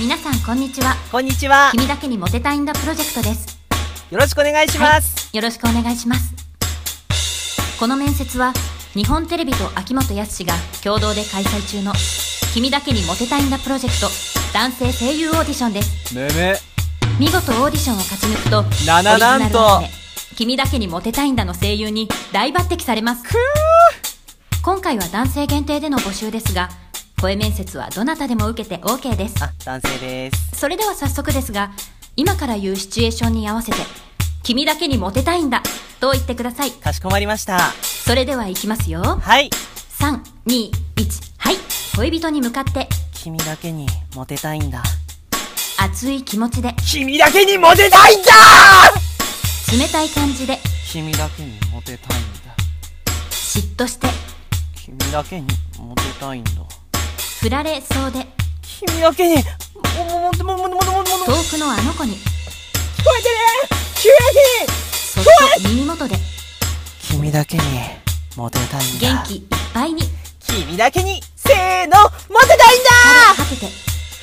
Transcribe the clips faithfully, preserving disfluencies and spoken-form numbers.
皆さんこんにちは。 こんにちは。 君だけにモテたいんだプロジェクトです。 よろしくお願いします、 はい、よろしくお願いします。この面接は日本テレビと秋元康が共同で開催中の君だけにモテたいんだプロジェクト男性声優オーディションです。 めめ見事オーディションを勝ち抜くとなななんと君だけにモテたいんだの声優に大抜擢されます。今回は男性限定での募集ですが、声面接はどなたでも受けて オーケー です。 あ、男性です。 それでは早速ですが、今から言うシチュエーションに合わせて君だけにモテたいんだと言ってください。 かしこまりました。 それではいきますよ。 はい。 さん、に、いち、はい。恋人に向かって君だけにモテたいんだ。 熱い気持ちで君だけにモテたいんだ。 冷たい感じで君だけにモテたいんだ。 嫉妬して君だけにモテたいんだ。 振られそうで君だけにももももももももも遠くのあの子に聞こえてね。君だけにそっと耳元で君だけにモテたいんだ。 元気いっぱいに君だけにせーのモテたいんだ。 腹をはけて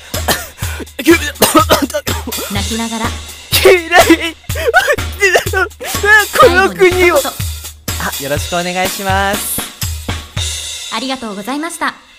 泣きながら君だけにこの国をあ、よろしくお願いします。 ありがとうございました。